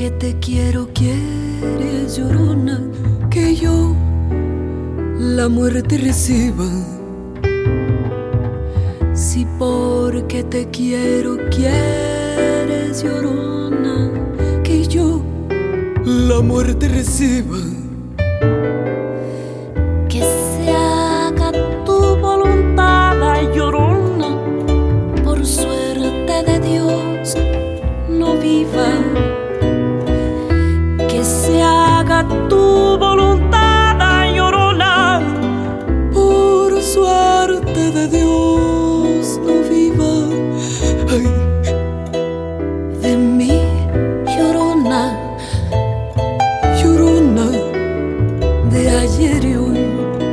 porque te quiero quieres, llorona, que yo la muerte reciba. Si porque te quiero quieres, llorona, que yo la muerte reciba. Que se haga tu voluntad, ay, llorona, por suerte de Dios no viva. Que se haga tu voluntad, ay, llorona, por suerte de Dios no viva. Ay, de mí, llorona, llorona de ayer y hoy.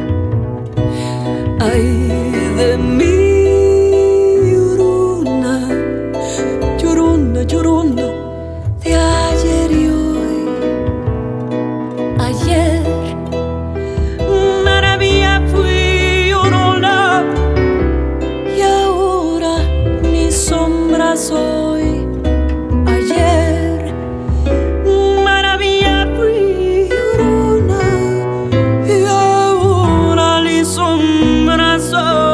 Ay, de mí, llorona, llorona, llorona de ayer y hoy. ayer maravilla fui, llorona, Y ahora mi sombra soy. Ayer maravilla fui, llorona, y ahora mi sombra soy.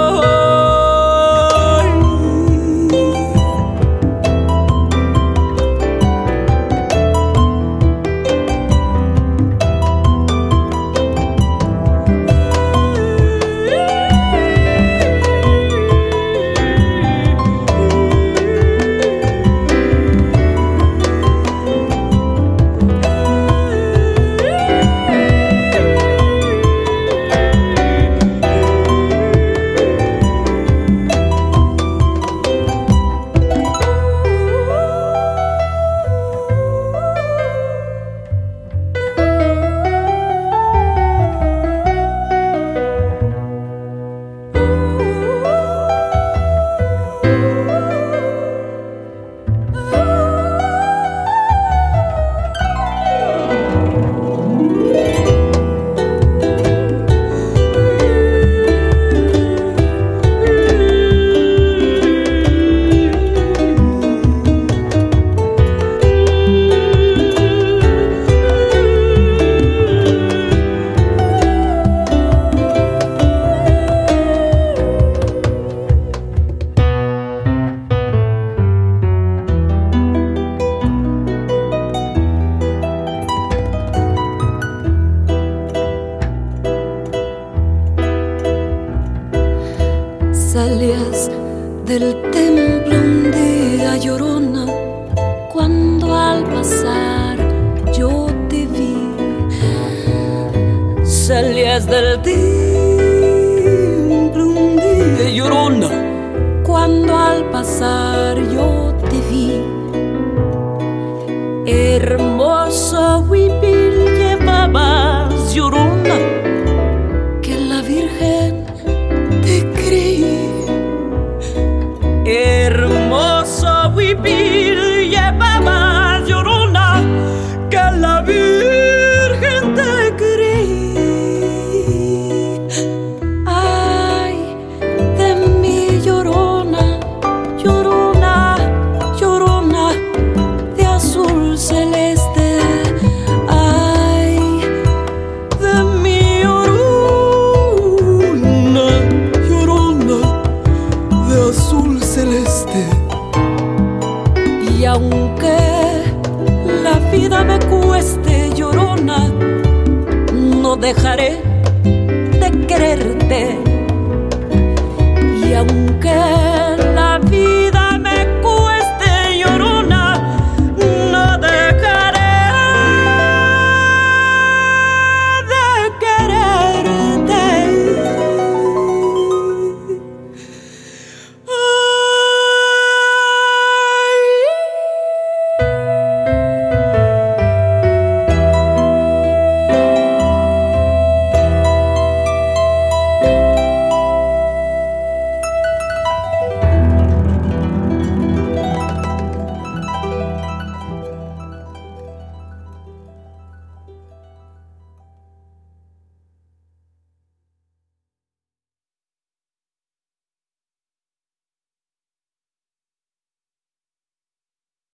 salías del templo un día, llorona, Cuando al pasar yo te vi, salías del templo un día, llorona, cuando al pasar yo te vi. Hermoso huipil llevabas, llorona, que la Virgen te creí. hermoso huipil llevabas, llorona, Que la Virgen te creí. ay, de mi llorona, llorona, llorona, de azul celeste, Ay, de mi llorona, llorona de azul celeste. y aunque la vida me cueste, llorona, no dejaré de quererte. Y aunque